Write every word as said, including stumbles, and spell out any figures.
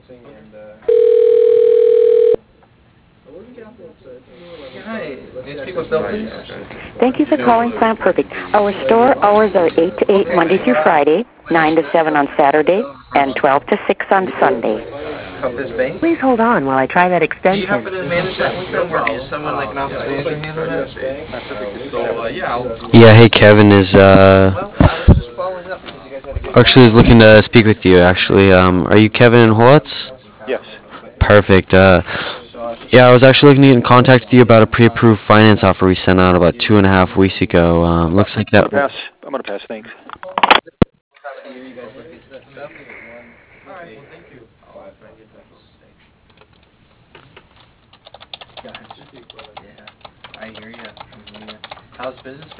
and uh, hi, may I speak with Bill, please? Thank you for calling Plant Perfect. Our store hours are eight to eight Monday through Friday, nine to seven on Saturday, and twelve to six on Sunday. Compass Bank? Please hold on while I try that Do you extension. happen to manage that with them, or do you someone like an office manager handle that? So, uh, yeah, I'll... Yeah, hey, Kevin is uh Well, I was just following up because you guys had a good actually is looking conversation. to speak with you. Actually, um, are you Kevin Holtz? Yes. Perfect. Uh, yeah, I was actually looking to get in contact with you about a pre-approved finance offer we sent out about two and a half weeks ago. Um, looks like I'm gonna that. pass. I'm gonna pass, thanks. So you guys look into that stuff? All right, well, thank you. I'll try and get that. Gotcha. Yeah, I hear ya. I hear ya. How's business been?